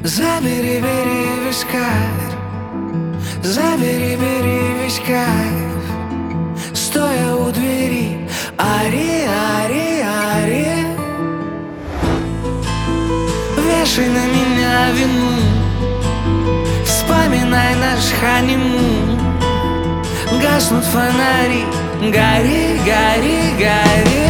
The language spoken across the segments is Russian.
Забери, бери весь кайф, забери, бери весь кайф. Стоя у двери, ари, ари, ари. Вешай на меня вину, вспоминай наш ханимун. Гаснут фонари, гори, гори, гори.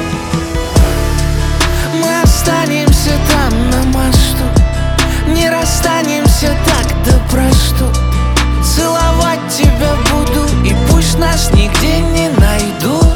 Мы останемся там на мосту, не расстанемся так да просто. Целовать тебя буду, и пусть нас нигде не найдут.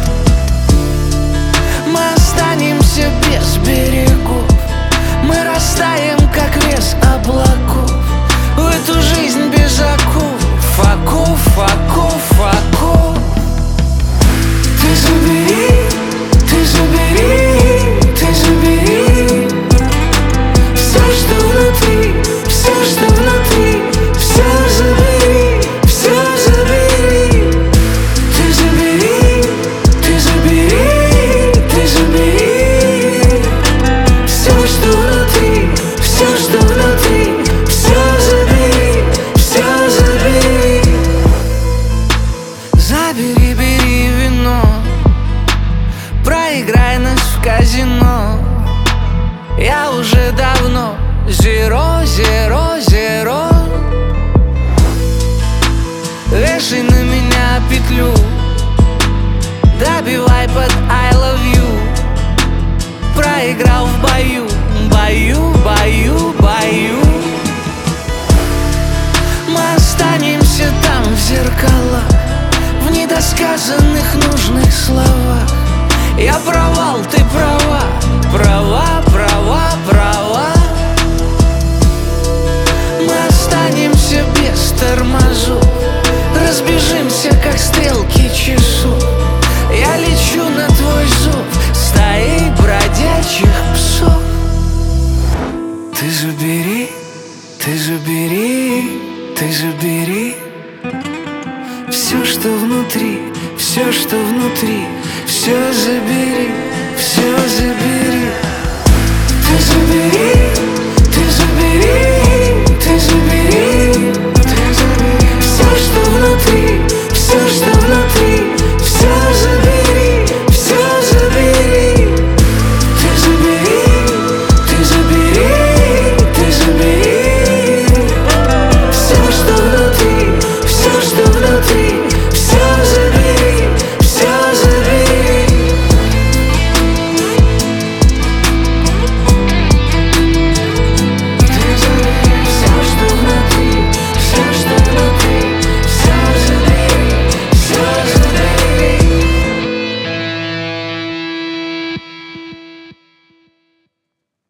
Мы останемся без берегов, мы растаем, как вес облаков. В эту жизнь без оков, оков, оков, оков. Ты забери, ты забери, ты забери все, что внутри, все, что внутри. Все забери, все забери. Ты забери, ты забери, ты забери все, что внутри, все, что внутри. Все забери, все забери. Забери, бери вино, проиграй нас в казино. Я уже давно zero, zero, zero. Вешай на меня петлю, добивай под I love you. Проиграл в бою, бою, бою, бою. Мы останемся там в зеркалах, в недосказанных нужных словах. Я провал, ты права, права, права, права. Мы останемся без тормозов, разбежимся, как стрелки часов. Я лечу на твой зов стаей бродячих псов. Ты забери, ты забери, ты забери все, что внутри, все, что внутри. Все забери, все забери. Ты забери.